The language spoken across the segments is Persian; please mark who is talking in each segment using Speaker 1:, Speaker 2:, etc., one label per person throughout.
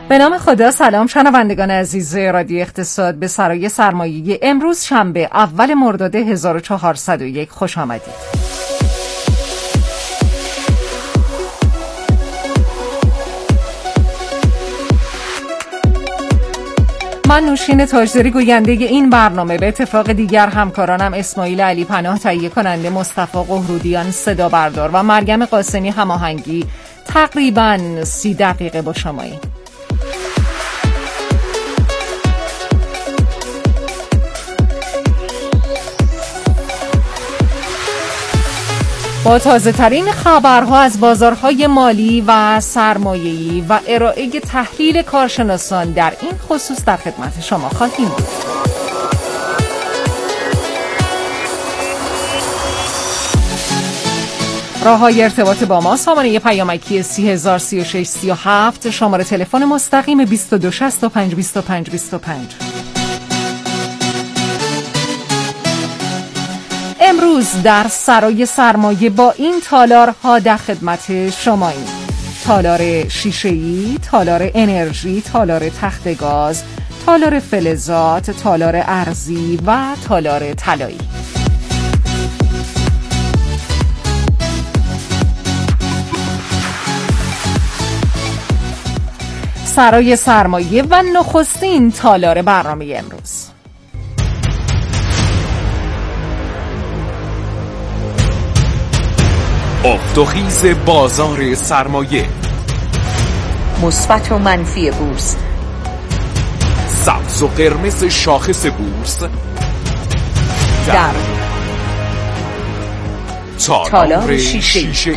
Speaker 1: به نام خدا. سلام شنوندگان عزیز رادیو اقتصاد، به سرای سرمایه‌ای امروز شنبه اول مرداد 1401 خوش آمدید. من نوشین تاجداری گوینده این برنامه، به اتفاق دیگر همکارانم اسماعیل علی پناه تهیه کننده، مصطفی قهرودیان صدا بردار و مریم قاسمی هماهنگی، تقریباً 30 دقیقه با شماییم. با تازه ترین خبرها از بازارهای مالی و سرمایه‌ای و ارائه تحلیل کارشناسان در این خصوص در خدمت شما خواهیم بود. راه‌های ارتباط با ما: سامانه پیامکی 303637، شماره تلفن مستقیم 2265 25 25. امروز در سرای سرمایه با این تالارها در خدمت شماییم: تالار شیشه‌ای، تالار انرژی، تالار تخت گاز، تالار فلزات، تالار ارزی و تالار طلایی. سرای سرمایه و نخستین تالار برنامه امروز.
Speaker 2: افت و خیز بازار سرمایه،
Speaker 3: مثبت و منفی بورس،
Speaker 2: سبز و قرمز شاخص بورس
Speaker 3: در
Speaker 2: تالار شیشه‌ای.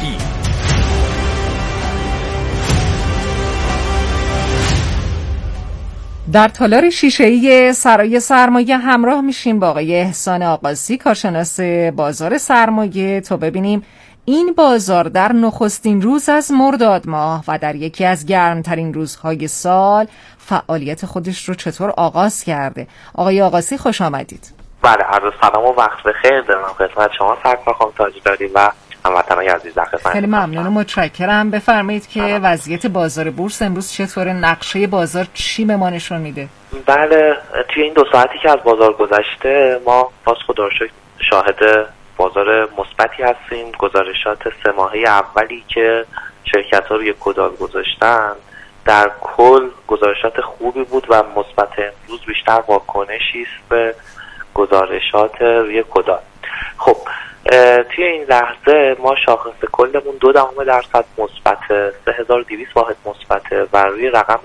Speaker 1: در تالار شیشه‌ای سرای سرمایه همراه میشیم با آقای احسان آغاسی، کارشناس بازار سرمایه، تا ببینیم این بازار در نخستین روز از مرداد ماه و در یکی از گرمترین روزهای سال فعالیت خودش رو چطور آغاز کرده. آقای آغاسی خوش آمدید.
Speaker 4: بله، عرض سلام و وقت بخیر دارم خدمت شما سرکار خانم تاجداری و هموطنان عزیز در خدمت.
Speaker 1: خیلی ممنون و متشکرم. بفرمایید که وضعیت بازار بورس امروز چطوره؟ نقشه بازار چی به ما نشون میده؟
Speaker 4: بله، توی این 2 ساعتی که از بازار گذشته ما باز خدا رو شکر شاهد بازار مثبتی هستیم. گزارشات 3 ماهه اولی که شرکت‌ها روی کدال گذاشتن در کل گزارشات خوبی بود و مثبت. امروز بیشتر واکنشی است به گزارشات روی کدال. خب توی این لحظه ما شاخص کلمون 2% مثبت، 3200 واحد مثبته و روی رقم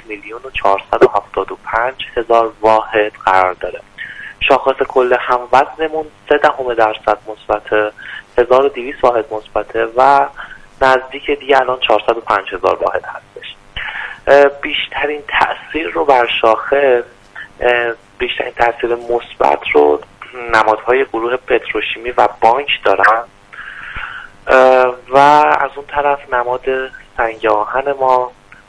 Speaker 4: 1,475,000 واحد قرار داره. شاخص کل هموزنمون 0.3% مثبته، 1200 واحد مثبته و نزدیک دیگه الان 405,000 واحد هستش. بیشترین تأثیر رو بر شاخص، بیشترین تأثیر مثبت رو نمادهای گروه پتروشیمی و بانک دارن و از اون طرف نماد سنگ آهن ما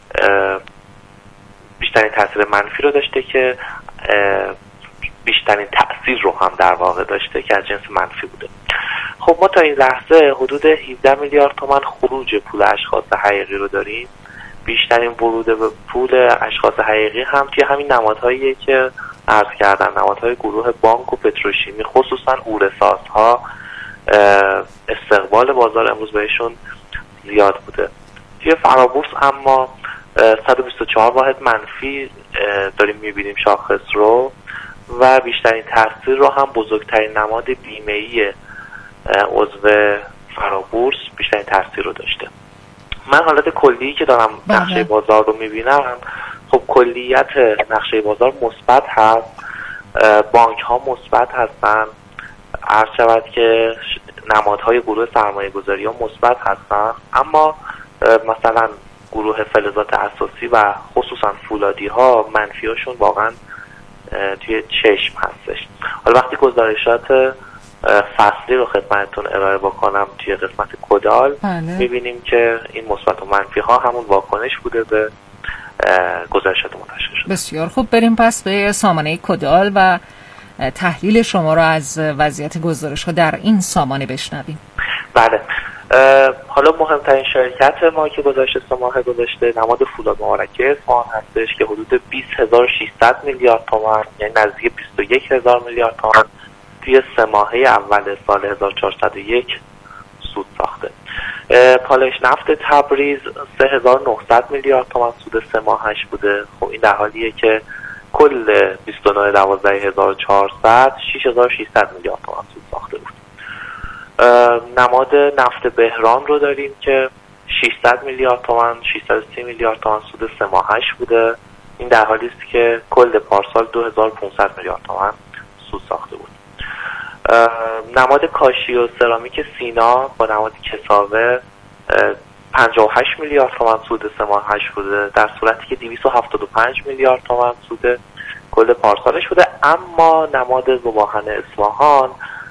Speaker 4: بیشترین تأثیر منفی رو داشته که بیشترین تأثیر رو هم در واقع داشته که از جنس منفی بوده. خب ما تا این لحظه حدود 17 میلیارد تومان خروج پول اشخاص حقیقی رو داریم. بیشترین ورود به پول اشخاص حقیقی هم توی همین نمادهاییه که عرض کردن، نمادهای گروه بانک و پتروشیمی، خصوصا اورسازها. استقبال بازار امروز بهشون زیاد بوده. توی فرابورس اما 124 واحد منفی داریم میبینیم شاخص رو و بیشترین تاثیر رو هم بزرگترین نماد بیمه‌ای عضو فرابورس بیشترین تاثیر رو داشته. من حالت کلی که دارم نقشه بازار رو میبینم، خب کلیت نقشه بازار مثبت هست، بانک ها مثبت هستن، عرض شود که نمادهای گروه سرمایه گذاری ها مثبت هستن، اما مثلا گروه فلزات اساسی و خصوصا فولادی ها منفی هاشون واقعا توی چشم هستش. حالا وقتی گزارشات فصلی رو خدمتتون ارائه بکنم توی قسمت کدال، میبینیم که این مثبت و منفی ها همون واکنش بوده به گزارشات منتشر شده.
Speaker 1: بسیار خوب، بریم پس به سامانه کدال و تحلیل شما رو از وضعیت گزارش ها در این سامانه بشنویم.
Speaker 4: بله، حالا مهمترین شرکت ما که گذاشته 3 ماه گذشته نماد فولاد مبارکه اصفهان هستش که حدود 20600 میلیارد تومان، یعنی نزدیک 21000 میلیارد تومان توی 3 ماهه اول سال 1401 سود ساخته. پالایش نفت تبریز 3900 میلیارد تومان سود 3 ماهش بوده. خب این در حالیه که کل 29/12400 6600 میلیارد تومان سود ساخته بود. نماد نفت بهران رو داریم که 600 میلیارد تومان 630 میلیارد تومان سود 3 ماهش بوده. این در حالی است که کل پارسال 2500 میلیارد تومان سود ساخته بود. نماد کاشی و سرامیک سینا با نماد کساوه 58 میلیارد تومان سود 3 ماهش بوده، در صورتی که 275 میلیارد تومان سود کل پارسالش بوده. اما نماد زباهن اصفهان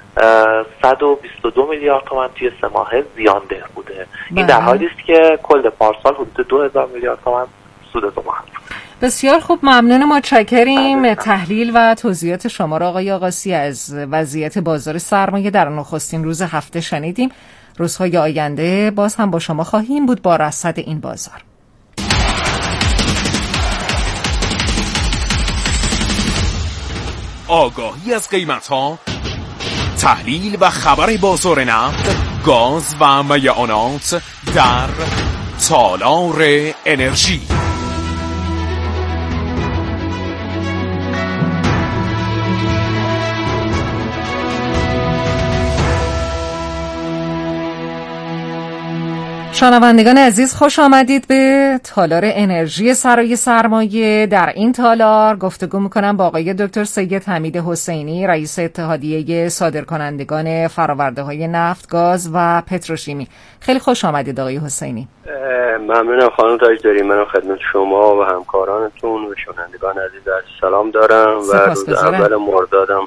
Speaker 4: 122 میلیارد تومان توی 3 ماهه زیانده بوده. این در حالی است که کل پارسال حدود 2000 میلیارد تومان سود زباهن.
Speaker 1: بسیار خوب، ممنون، متشکریم. تحلیل و توضیحات شما را آقای آقاسی از وضعیت بازار سرمایه در نخستین روز هفته شنیدیم. روزهای آینده باز هم با شما خواهیم بود با رصد این بازار.
Speaker 2: آگاهی از قیمت‌ها، تحلیل و خبر بازار نفت، گاز و میعانات در تالار انرژی.
Speaker 1: شنوندگان عزیز، خوش آمدید به تالار انرژی سرای سرمایه. در این تالار گفتگو میکنم با آقای دکتر سید حمید حسینی، رئیس اتحادیه صادرکنندگان فرآورده‌های نفت، گاز و پتروشیمی. خیلی خوش آمدید آقای حسینی.
Speaker 5: ممنونم خانم تاجداری. منم خدمت شما و همکارانتون و شنوندگان عزیز عرض سلام دارم و روز اول مردادم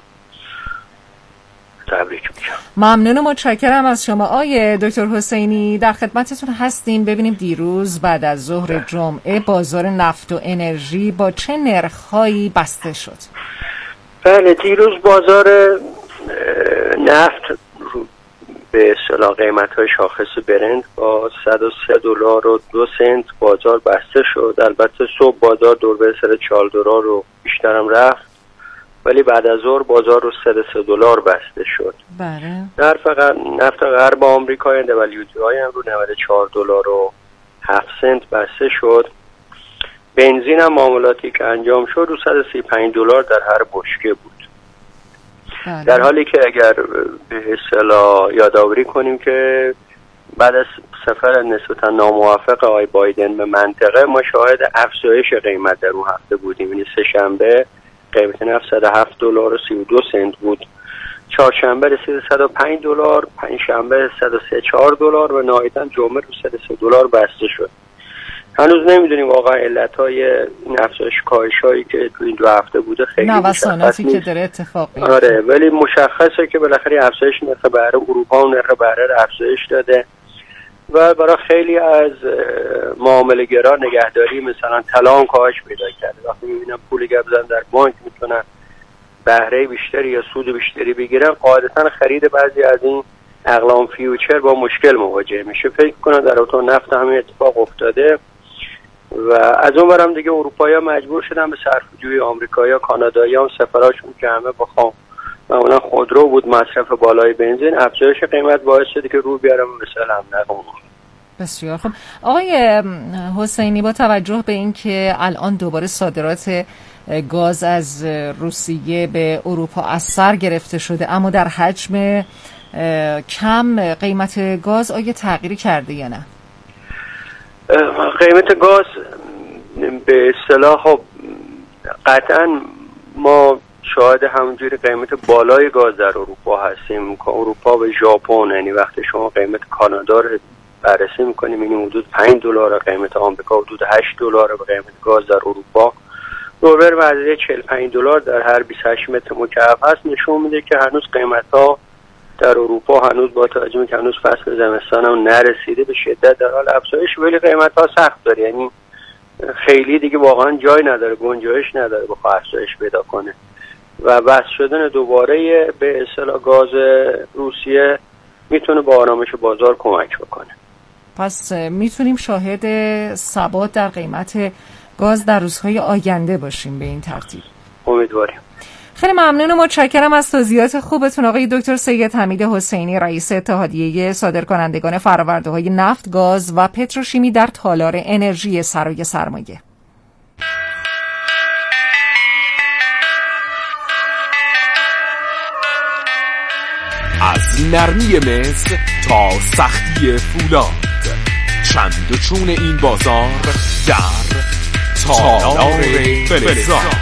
Speaker 5: تبریک میگم.
Speaker 1: ممنون و متشکرم از شما. آقای دکتر حسینی، در خدمتتون هستیم. ببینیم دیروز بعد از ظهر جمعه بازار نفت و انرژی با چه نرخ‌هایی بسته شد؟
Speaker 5: بله، دیروز بازار نفت به اصطلاح قیمت‌های شاخص برنت با $103.02 بازار بسته شد. البته صبح بازار دور به سر $4 رو بیشترم رفت، ولی بعد از ظهر بازار رو $103 بسته شد.
Speaker 1: بله.
Speaker 5: نفت غرب آمریکا WTI هم رو $94.07 بسته شد. بنزین هم معاملاتی که انجام شد رو $135 در هر بشکه بود.
Speaker 1: بله.
Speaker 5: در حالی که اگر به اصطلاح یادآوری کنیم که بعد از سفر نسبتا ناموفق آقای بایدن به منطقه ما شاهد افزایش قیمت در اون هفته بودیم. یعنی سه‌شنبه قیمت نفت $107.32 بود، چهارشنبه رسید $105، پنجشنبه $103.4 و نهایتاً جمعه رو $103 بسته شد. هنوز نمیدونیم واقعا علتهای این افزایش کاهش‌هایی که تو این 2 هفته بوده خیلی
Speaker 1: نوساناتی که داره اتفاق میفته.
Speaker 5: آره، ولی مشخصه که بالاخره افزایش نرخ بهره اروپا و نرخ بهره افزایش داده و برای خیلی از معامله‌گران نگهداری مثلا طلا کاهش پیدا کرده. وقتی می‌بینن پول گبزن در بانک میتونن بهره بیشتری یا سود بیشتری بگیرن، قاعدتاً خرید بعضی از این اقلام فیوچر با مشکل مواجه میشه. فکر کنم در اتو نفت همین اتفاق افتاده و از اون برم دیگه اروپایی‌ها مجبور شدن به صرفه‌جویی. آمریکایی‌ها، کانادایی‌ها هم سفراشون که همه با معمولا خودرو بود، مصرف بالای بنزین، افزایش قیمت باعث شده که رو بیارم مثلا هم نقوم.
Speaker 1: بسیار خوب. آقای حسینی، با توجه به اینکه الان دوباره صادرات گاز از روسیه به اروپا از سر گرفته شده اما در حجم کم، قیمت گاز آیا تغییری کرده یا نه؟
Speaker 5: قیمت گاز به اصطلاح خب قطعا ما شاهد همونجوری قیمت بالای گاز در اروپا هستیم. اروپا و ژاپن، یعنی وقتی شما قیمت کانادا رو بررسی میکنیم این حدود $5، قیمت آمریکا حدود $8 و قیمت گاز در اروپا دور وضعیت $45 در هر 28 متر مکعب هست. نشون میده که هنوز قیمت ها در اروپا هنوز با توجه به که هنوز فصل زمستان هم نرسیده به شدت در حال افزایش، ولی قیمت ها سخت داره، یعنی خیلی دیگه واقعا جای نداره، گنجایش نداره بخواد افزایش پیدا کنه و بس شدن دوباره به اصطلاح گاز روسیه میتونه با آرامش بازار کمک بکنه.
Speaker 1: پس میتونیم شاهد ثبات در قیمت گاز در روزهای آینده باشیم به این ترتیب.
Speaker 5: امیدواریم.
Speaker 1: خیلی ممنون و متشکرم از توضیحات خوبتون آقای دکتر سید حمید حسینی، رئیس اتحادیه صادرکنندگان فرآورده‌های نفت، گاز و پتروشیمی در تالار انرژی سرای سرمایه.
Speaker 2: از نرمی مس تا سختی فولاد، چند و چون این بازار در تالار فلزات.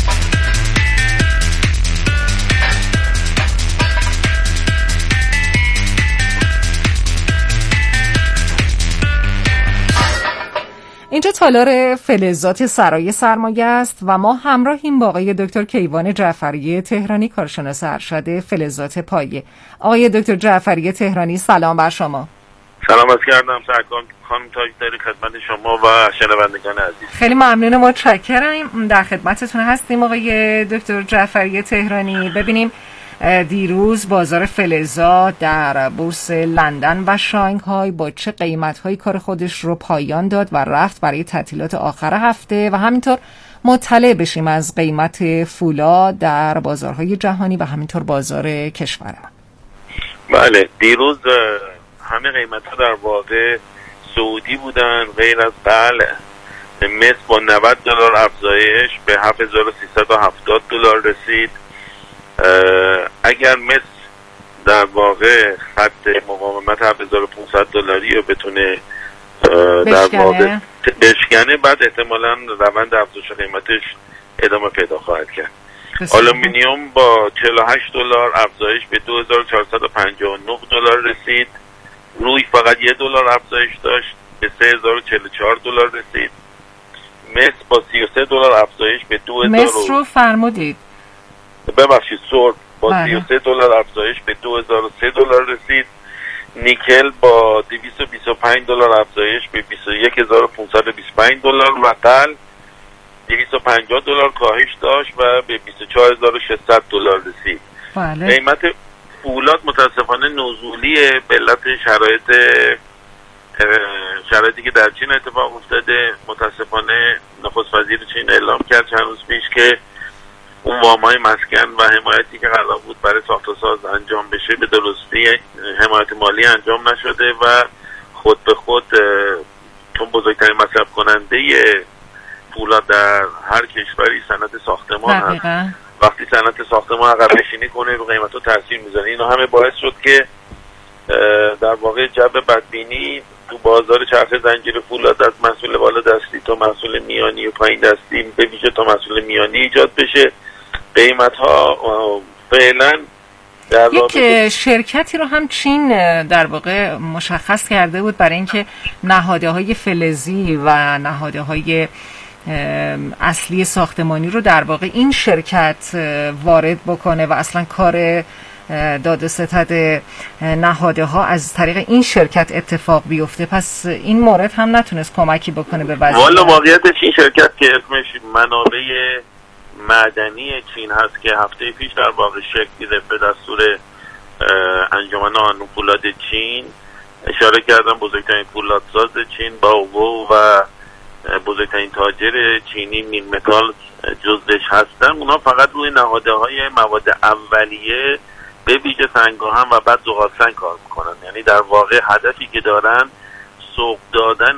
Speaker 1: اینجا تالار فلزات سرای سرمایه است و ما همراهیم با آقای دکتر کیوان جعفری تهرانی، کارشناس ارشد فلزات پایه. آقای دکتر جعفری تهرانی، سلام بر شما.
Speaker 6: سلام عرض کردم سرکار خانم تاجداری خدمت شما و شنوندگان عزیز.
Speaker 1: خیلی ممنون و متشکرم، در خدمتتون هستیم آقای دکتر جعفری تهرانی. ببینیم دیروز بازار فلزات در بورس لندن و شانگهای با چه قیمت‌هایی کار خودش رو پایان داد و رفت برای تعطیلات آخر هفته و همینطور مطلع بشیم از قیمت فولاد در بازارهای جهانی و همینطور بازار کشورمان.
Speaker 6: بله، دیروز همه قیمت‌ها در واقع سعودی بودن غیر از قلع. مس با $90 افزایش به $7370 رسید. اگر مس در واقع خط مقاومت $7500 رو بتونه در واقع بشکنه، بعد احتمالاً روند افزایش قیمتش ادامه پیدا خواهد کرد. آلومینیوم با $48 افزایش به $2459 رسید. روی فقط $1 افزایش داشت به $3044 رسید. مس با $33 افزایش به
Speaker 1: مس رو فرمودید،
Speaker 6: ببخشید سرب با $33 افزایش به $2003 رسید. نیکل با $225 افزایش به $21525 و قل $250 کاهش داشت و به $24600 رسید.
Speaker 1: بله.
Speaker 6: قیمت فولاد متاسفانه نزولیه به علت شرایطی که در چین اتفاق افتاده. متاسفانه نخست وزیر چین اعلام کرد چند روز پیش که اون وام‌های مسکن و حمایتی که قرار بود برای ساخت و ساز انجام بشه به درستی حمایت مالی انجام نشده و خود به خود چون بزرگترین مصرف کننده فولاد در هر کشوری صنعت ساختمان هست، وقتی صنعت ساختمان عقب نشینی کنه رو قیمت‌ها تاثیر میذاره. اینا همه باعث شد که در واقع جبر بدبینی تو بازار چرخه زنجیره فولاد از محصول بالا دستی تا محصول میانی و پایین دستی، به ویژه تا محصول میانی ایجاد بشه. قیمت ها فعلا
Speaker 1: یک شرکتی رو هم چین در واقع مشخص کرده بود برای اینکه نهادهای فلزی و نهادهای اصلی ساختمانی رو در واقع این شرکت وارد بکنه و اصلا کار داد و ستد نهاده ها از طریق این شرکت اتفاق بیفته. پس این مورد هم نتونست کمکی بکنه به وضعیت.
Speaker 6: والا واقعیتش این شرکت که اسمش منابع معدنی چین هست که هفته پیش در واقع شکل گرفت به دستور انجمن آهن فولاد چین، اشاره کردم بزرگترین فولادساز چین با اوو و بزرگترین تاجر چینی مین متال جزش هستن. اونا فقط روی نهاده های مواد اولیه به ویژه سنگ‌آهن و بعد زغالسنگ کار میکنن. یعنی در واقع هدفی که دارن سوق دادن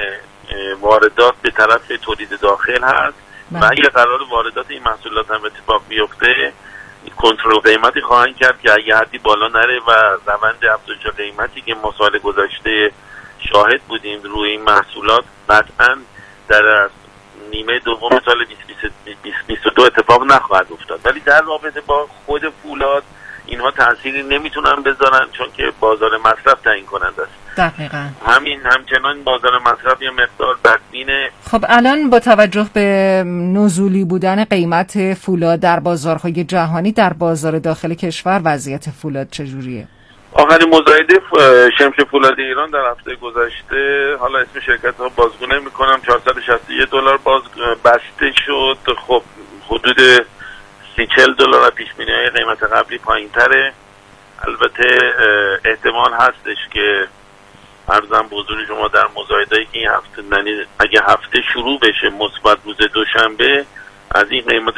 Speaker 6: واردات به طرف تولید داخل هست و اگه قرار واردات این محصولات هم اتفاق بیفته کنترل قیمتی خواهند کرد که اگه حدی بالا نره و روند افزایش قیمتی که ما سال گذشته شاهد بودیم روی این محصولات قطعا در نیمه دوم سال 2022 اتفاق نخواهد افتاد. ولی در رابطه با خود فولاد اینها تأثیری نمیتونن بذارن چون که بازار مصرف تعیین کننده است.
Speaker 1: دقیقاً.
Speaker 6: همچنان بازار مصرف یه مقدار بدبینه.
Speaker 1: خب الان با توجه به نزولی بودن قیمت فولاد در بازارهای جهانی، در بازار داخل کشور وضعیت فولاد چجوریه؟
Speaker 6: آخرین مزایده شمش فولاد ایران در هفته گذشته، حالا اسم شرکت ها بازگو نمی‌کنم، $461 باز بسته شد. خب حدود $30-40 از پیش‌بینی‌های قیمت قبلی پایین‌تره البته احتمال هستش که عرضم به حضور شما در مزایده‌ای که این هفته، یعنی اگه هفته شروع بشه مثبت روز دوشنبه، از این قیمت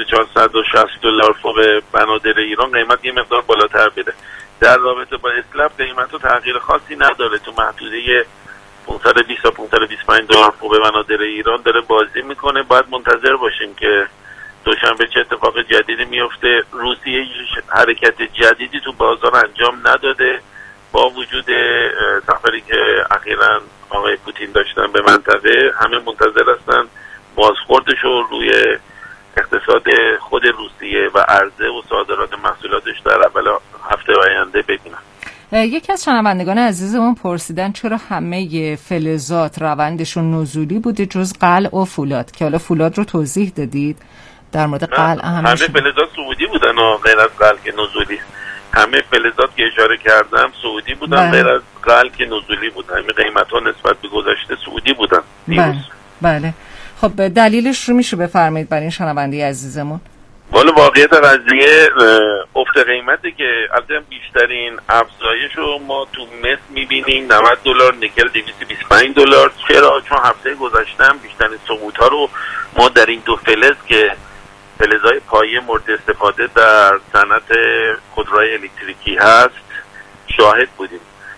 Speaker 6: $460 فوق بنادر ایران قیمت یه مقدار بالاتر بده. در رابطه با اسلب قیمت تغییر خاصی نداره، تو محدوده 520 تا $525 فوق بنادر ایران داره بازی میکنه. باید منتظر باشیم که دوشنبه چه اتفاق جدیدی میفته. روسیه حرکت جدیدی تو بازار انجام نداده، با وجود سفری که اخیراً آقای پوتین داشتن به منطقه. همه منتظر هستن بازخوردش رو روی اقتصاد خود روسیه و عرضه و صادرات محصولاتش در اول هفته آینده ببینن.
Speaker 1: یکی از شنوندگان عزیزمون پرسیدن چرا همه فلزات روندشون نزولی بوده جز قلع و فولاد، که حالا فولاد رو توضیح دادید. در مورد قلع
Speaker 6: همه فلزات صعودی بودن و غیر از قلع که نزولی. همه فلزات که اشاره کردم صعودی بودن، غیر از قلع که نزولی بودن. همه قیمت‌ها نسبت به گذشته صعودی بودن.
Speaker 1: بله. خب دلیلش رو میشه بفرمایید برای این شنونده عزیزمون؟
Speaker 6: والا واقعیت قضیه افت قیمتی که البته بیشترین افزایش رو ما تو مس میبینیم، $90 نیکل $225. چرا؟ چون هفته گذشته بیشترین سقوط‌ها رو ما در این دو فلز که فلزهای پایه مورد استفاده در صنعت خودروهای الکتریکی هست شاهد بودیم.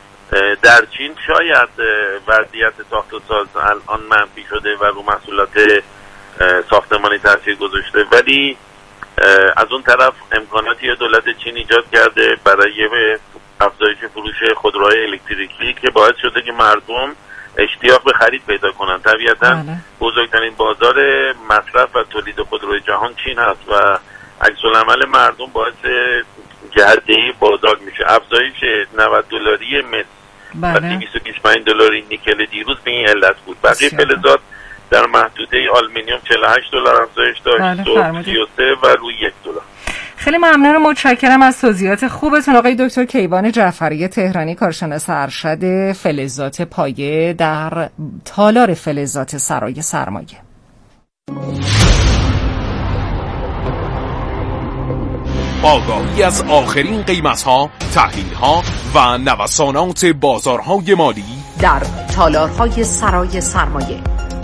Speaker 6: در چین شاید وضعیت ساخت و ساز الان منفی شده و رو محصولات ساختمانی تاثیر گذاشته، ولی از اون طرف امکاناتی دولت چین ایجاد کرده برای افزایش فروش خودروهای الکتریکی که باعث شده که مردم اشتیاق به خرید پیدا کنن. طبیعتاً بزرگترین بازار مصرف و تولید خودروی جهان چین هست و عکس‌العمل مردم باعث جهت‌دهی بازار میشه. افزایش $90 مس و $225 نیکل دیروز به این علت بود. بقیه فلزات در محدوده آلومینیوم $48 افزایش داشت، 33 و روی $1.
Speaker 1: خیلی ممنون و متشکرم از توضیحات خوبتون آقای دکتر کیوان جعفری تهرانی، کارشناس ارشد فلزات پایه در تالار فلزات سرای سرمایه.
Speaker 2: آگاهی از آخرین قیمت‌ها، تحلیل‌ها و نوسانات بازارهای مالی
Speaker 3: در تالارهای سرای سرمایه.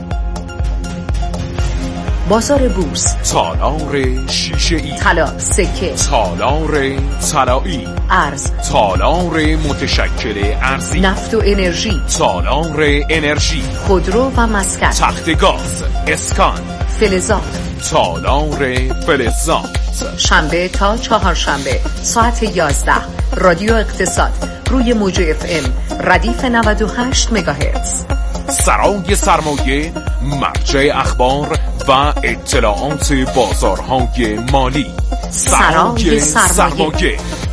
Speaker 3: بازار بورس،
Speaker 2: تالار شیشه‌ای،
Speaker 3: طلا، سکه،
Speaker 2: تالار طلایی،
Speaker 3: ارز،
Speaker 2: تالار متشکل ارزی،
Speaker 3: نفت و انرژی،
Speaker 2: تالار انرژی،
Speaker 3: خودرو و مسکن،
Speaker 2: تخت گاز، اسکان،
Speaker 3: فلزات،
Speaker 2: تالار فلزات.
Speaker 3: شنبه تا چهارشنبه ساعت 11 رادیو اقتصاد روی موج FM ردیف 98 مگاهرتز.
Speaker 2: سرای سرمایه، مرجع اخبار و اطلاعات بازارهای مالی. سرای سرمایه.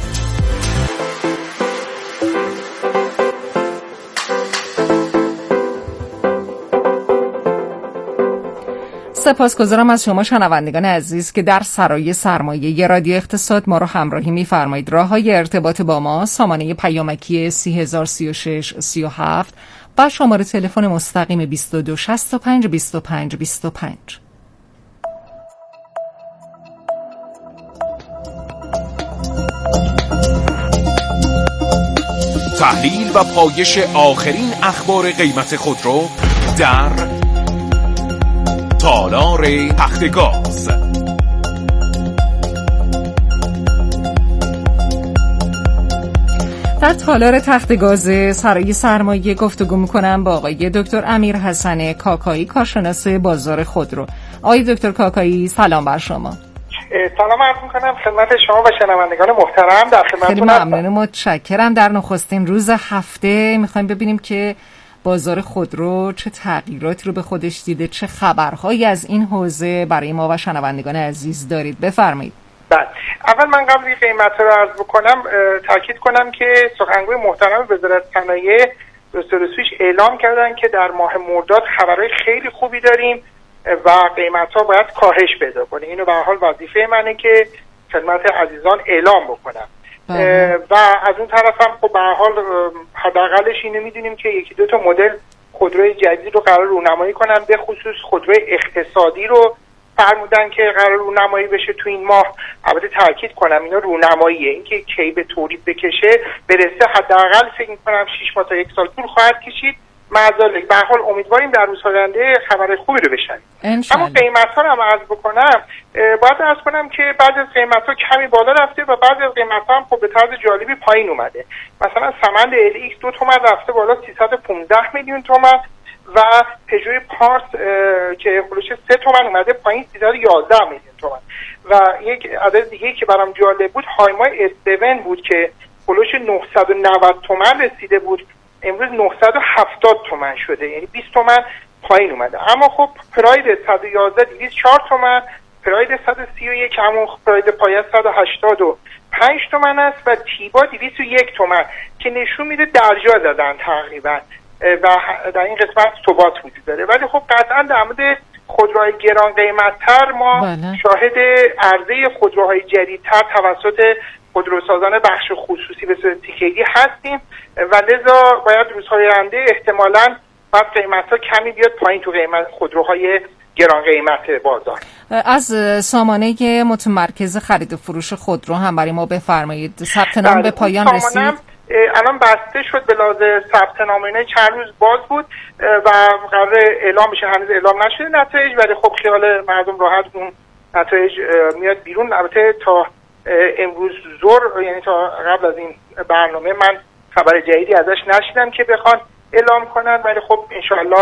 Speaker 1: سپاسگزارم از شما شنوندگان عزیز که در سرای سرمایه رادیو اقتصاد ما رو همراهی می‌فرمایید. راه‌های ارتباط با ما سامانه پیامکی 30036 37 و شماره تلفن مستقیم 2265 25 25.
Speaker 2: تحلیل و پایش آخرین اخبار قیمت خودرو در تالار تخت گاز.
Speaker 1: در تالار تخت گاز سرای سرمایه گفتگو میکنم با آقای دکتر امیر حسن کاکایی، کارشناس بازار خودرو. آقای دکتر کاکایی سلام بر شما.
Speaker 7: سلام عرض میکنم خدمت شما و شنوندگان محترم. در خدمتتون
Speaker 1: خیلی ممنون، متشکرم. در نخستین روز هفته میخوایم ببینیم که بازار خودرو چه تغییراتی رو به خودش دیده، چه خبرهایی از این حوزه برای ما و شنوندگان عزیز دارید. بفرمایید.
Speaker 7: بله، اول من قبل این قیمت رو عرض بکنم تاکید کنم که سخنگوی محترم وزارت صنایع روز پیش اعلام کردن که در ماه مرداد خبرهای خیلی خوبی داریم و قیمت‌ها باید کاهش پیدا کنه. اینو به هر حال وظیفه منه که خدمت عزیزان اعلام بکنم. و از اون طرف هم خب به هر حال حداقلش اینو میدونیم که یکی دو تا مدل خودروی جدید رو قرار رونمایی کنن، به خصوص خودروی اقتصادی رو فرمودن که قرار رونمایی بشه تو این ماه. البته تاکید کنم اینا رونماییه، اینکه کی به تولید بکشه برسه حداقل فکر می‌کنم 6 ماه تا 1 سال طول خواهد کشید. معذالک به هر حال امیدواریم در روزهای آینده خبر خوبی رو بشنویم. اما قیمت‌ها رو هم عرض بکنم، باید عرض کنم که بعضی از قیمت‌ها کمی بالا رفته و بعضی از قیمت‌ها هم خب به طرز جالبی پایین اومده. مثلا سمند LX 2 تومن رفته بالا 315 میلیون تومان و پژو پارس که خودش 3 تومن اومده پایین 311 میلیون تومان. و یک عدد دیگه که برام جالب بود هایمای S7 بود که خودش 990 تومن رسیده بود، امروز 970 تومن شده، یعنی 20 تومن پایین اومده. اما خب پراید 111 204 تومن، پراید 131 همون پراید پایه 185 تومن است و تیبا 201 تومن که نشون میده درجا دادن تقریبا و در این قسمت ثبات وجود داره. ولی خب قطعا در مورد خودروهای گران قیمت‌تر ما شاهد عرضه خودروهای جدیدتر توسط خودروسازان بخش خصوصی به صورت تیکگی هستیم و لذا باید روزهای آینده احتمالاً باید قیمت‌ها کمی بیاد پایین تو قیمت خودروهای گران قیمت بازار.
Speaker 1: از سامانه متمرکز خرید و فروش خودرو هم برای ما بفرمایید. ثبت نام به پایان رسید؟
Speaker 7: الان بسته شد به لحاظ ثبت نام، اینا چند روز باز بود و قرار اعلام بشه، هنوز اعلام نشده نتایج، ولی خب خیال مردم راحت اون نتایج میاد بیرون. البته تا امروز ظهر، یعنی تا قبل از این برنامه، من خبر جدیدی ازش نشیدم که بخوان اعلام کنن، ولی خب انشاءالله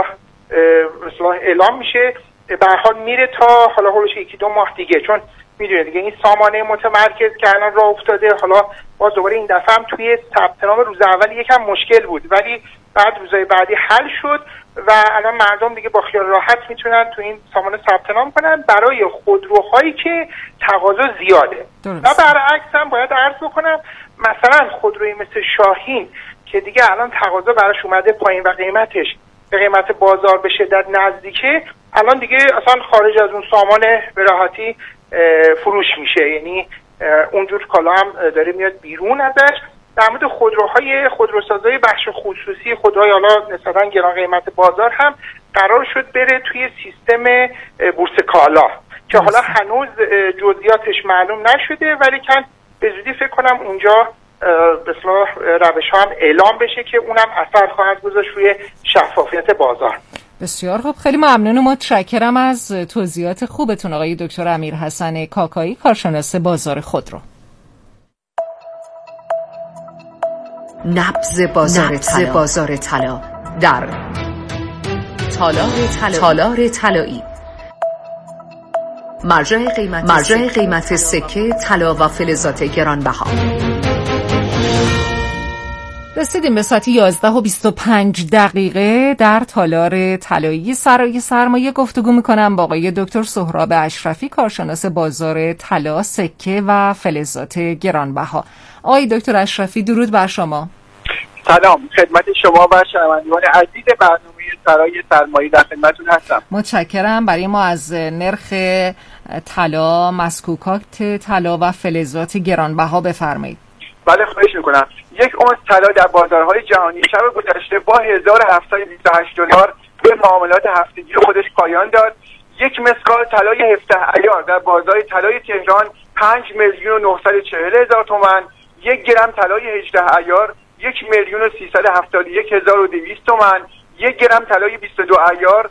Speaker 7: اعلام میشه. به هر حال میره تا حالا هولش 1-2 ماه دیگه، چون میدونید دیگه این سامانه متمرکز که الان راه افتاده، حالا باز دوباره این دفعه هم توی ثبت نام روز اول یکم مشکل بود ولی بعد روزهای بعدی حل شد و الان مردم دیگه با خیال راحت میتونن تو این سامانه ثبت نام کنن برای خودروهایی که تقاضا زیاده. و برعکس هم باید عرض بکنم مثلا خودروی مثل شاهین که دیگه الان تقاضا براش اومده پایین و قیمتش به قیمت بازار به شدت نزدیکه، الان دیگه اصلا خارج از اون سامانه به راحتی فروش میشه، یعنی اونجور کالا هم داره میاد بیرون ازش. در مورد خودروسازای بخش خصوصی، خودروهای حالا نسبتاً گران قیمت بازار هم قرار شد بره توی سیستم بورس کالا که حالا هنوز جزئیاتش معلوم نشده، ولی کن به زودی فکر کنم اونجا به اصطلاح روش ها هم اعلام بشه که اونم اثر خواهد گذاشت روی شفافیت بازار.
Speaker 1: بسیار خوب، خیلی ممنون و متشکرم از توضیحات خوبتون آقای دکتر امیرحسن کاکایی، کارشناس بازار خودرو.
Speaker 3: نبض بازار طلا در تالار طلایی. مرجع قیمت سکه طلا و فلزات گرانبها.
Speaker 1: رسیدیم به ساعت 11:25 در تالار طلایی سرای سرمایه. گفتگو میکنم با آقای دکتر سهراب اشرفی، کارشناس بازار طلا، سکه و فلزات گرانبها. آقای دکتر اشرفی درود بر شما.
Speaker 8: سلام خدمت شما و شنوندگان عزیز برنامه سرای سرمایه، در خدمتتون هستم.
Speaker 1: متشکرم. برای ما از نرخ طلا، مسکوکات طلا و فلزات گرانبها بفرمایید.
Speaker 8: بله خواهش میکنم. یک اونس طلا در بازارهای جهانی شب گذشته با $1728 به معاملات هفتگی خودش پایان داد. یک مسکال طلای 17 عیار در بازار طلای تهران 5,940,000 تومان، یک گرم طلای 18 عیار 1,371,200 تومان، یک گرم طلای 22 عیار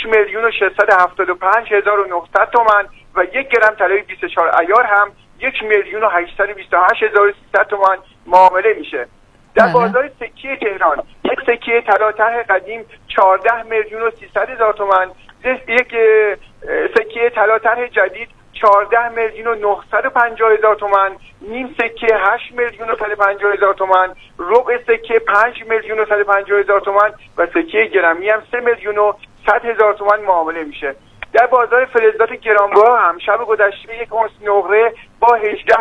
Speaker 8: 1,675,900 تومان و یک گرم طلای 24 عیار هم 1,828,300 تومان معامله میشه. در بازار سکه تهران یک سکه طلا طرح قدیم 14,300,000 تومان، یک سکه طلا طرح جدید 14,950,000 تومان، نیم سکه 8,150,000 تومان، ربع سکه 5,150,000 تومان و سکه گرمی هم 3,100,000 تومان معامله میشه. در بازار فلزات گرانبها هم شب گذشته یک اونس نقره با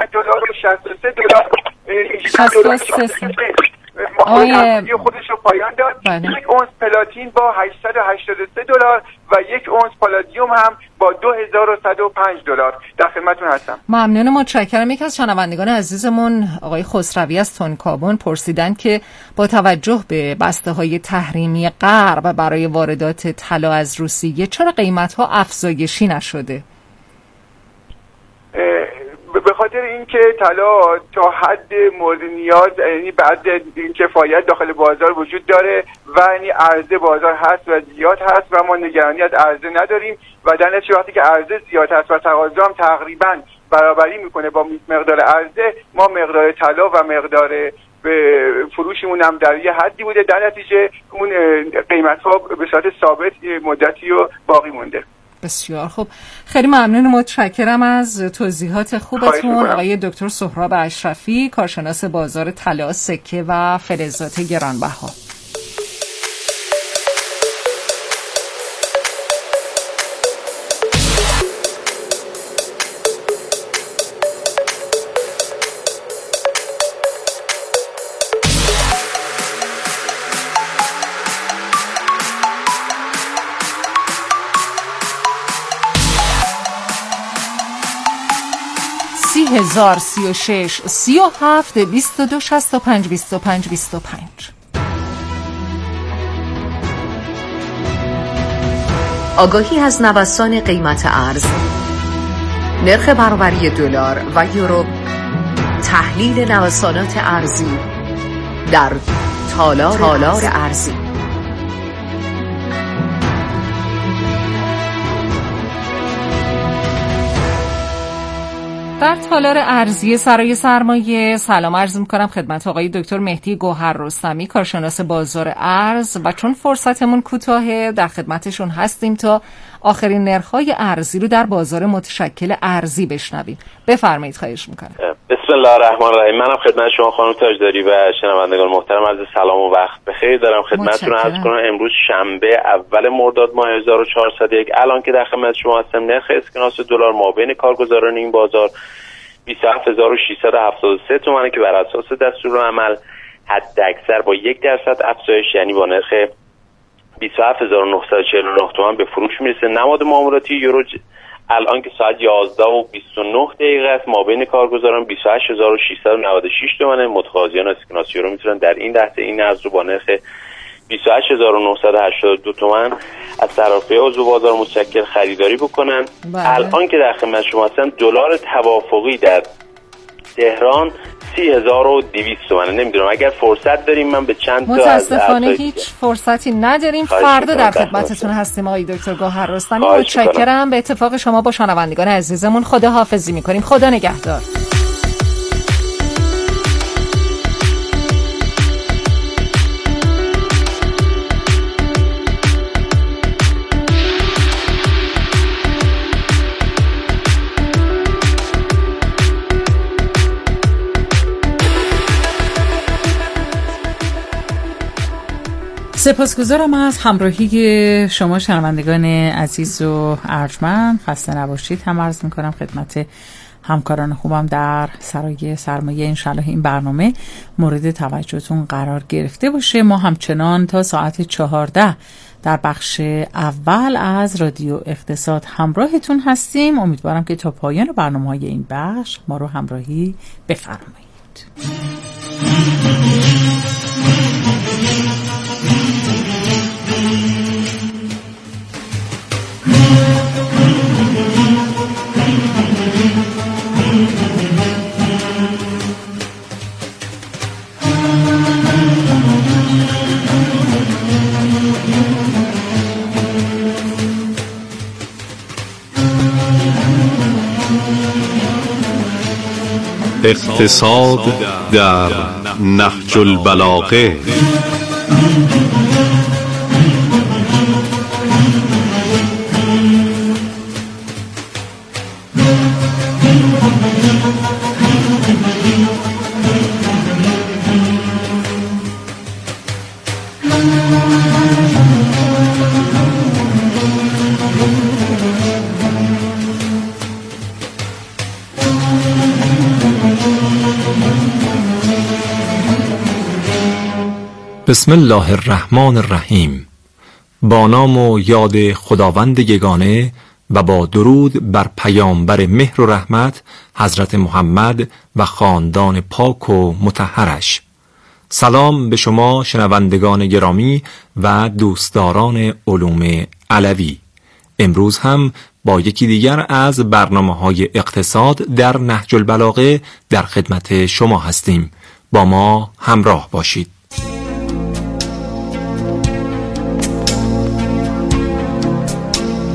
Speaker 8: $63 معامله خودش رو پایان داد. یک اونس پلاتین با $883 و یک اونس پالادیوم هم با $2,105. در خدمتتون هستم.
Speaker 1: ممنون و متشکرم. یک از شنوندگان عزیزمون آقای خسروی از تونکابون پرسیدن که با توجه به بسته‌های تحریمی غرب برای واردات طلا از روسیه چرا قیمت‌ها افزایشی نشده؟
Speaker 8: خاطر اینکه طلا تا حد مورد نیاز، یعنی بعد این کفایت داخل بازار وجود داره و یعنی عرضه بازار هست و زیاد هست و ما نگرانی از عرضه نداریم و در نتیجه وقتی که عرضه زیاد هست و تقاضا هم تقریبا برابری میکنه با مقدار عرضه، ما مقدار طلا و مقدار به فروشمون هم در یه حدی بوده، در نتیجه اون قیمت ها به صورت ثابت مدتی و باقی مونده.
Speaker 1: بسیار خوب، خیلی ممنون، متشکرم از توضیحات خوبتون آقای دکتر سهراب اشرفی، کارشناس بازار طلا، سکه و فلزات گرانبها. هزار 36 37 22 65 25 25.
Speaker 3: آگاهی از نوسان قیمت ارز، نرخ برابری دلار و یورو، تحلیل نوسانات ارزی در تالار ارزی.
Speaker 1: در تالار ارزی سرای سرمایه سلام عرض می‌کنم خدمت آقای دکتر مهدی گوهر رستمی، کارشناس بازار ارز، و چون فرصتمون کوتاهه در خدمتشون هستیم تا آخرین نرخ‌های ارزی رو در بازار متشکل ارزی بشنویم. بفرمایید، خواهش می‌کنم.
Speaker 6: بسم الله الرحمن الرحیم. منم خدمت شما خانم تاجداری و شنوندگان محترم عرض سلام و وقت بخیر دارم خدمتتون عرض کنم. امروز شنبه اول مرداد ماه 1401 الان که در خدمت شما هستم، نرخ اسکناس دلار مابین کارگزاران این بازار 27673 تومانه که بر اساس دستورالعمل حداکثر با 1% افزایش، یعنی با نرخ 27949 تومان به فروش میرسه. نماد معاملاتی یورو الان که ساعت 11:29 است مابین کارگزاران 28696 تومانه. متقاضیان اسکناس یورو میتونن در این لحظه این ارز رو با نرخ 28982 تومان از طرفه عضو بازار متشکل خریداری بکنن. الان که در خدمت شما هستم، دلار توافقی در تهران 30200 تومانه. نمیدونم اگر فرصت داریم من به چند تا
Speaker 1: متاسفانه هیچ فرصتی نداریم. فردا در خدمتتون هستیم آقای دکتر گوهر رستمی. متشکرم. به اتفاق شما با شنوندگان عزیزمون خداحافظی میکنیم. خدا نگهدار. سپاسگزارم از همراهی شما شنوندگان عزیز و ارجمند. خسته نباشید هم عرض میکنم خدمت همکاران خوبم در سرای سرمایه. انشالله این برنامه مورد توجهتون قرار گرفته باشه. ما همچنان تا ساعت 14 در بخش اول از رادیو اقتصاد همراهتون هستیم. امیدوارم که تا پایان برنامه‌های این بخش ما رو همراهی بفرمایید.
Speaker 9: اقتصاد در نهج البلاغه. بسم الله الرحمن الرحیم. با نام و یاد خداوند یگانه و با درود بر پیامبر مهر و رحمت حضرت محمد و خاندان پاک و مطهرش. سلام به شما شنوندگان گرامی و دوستداران علوم علوی. امروز هم با یکی دیگر از برنامه‌های اقتصاد در نهج البلاغه در خدمت شما هستیم. با ما همراه باشید.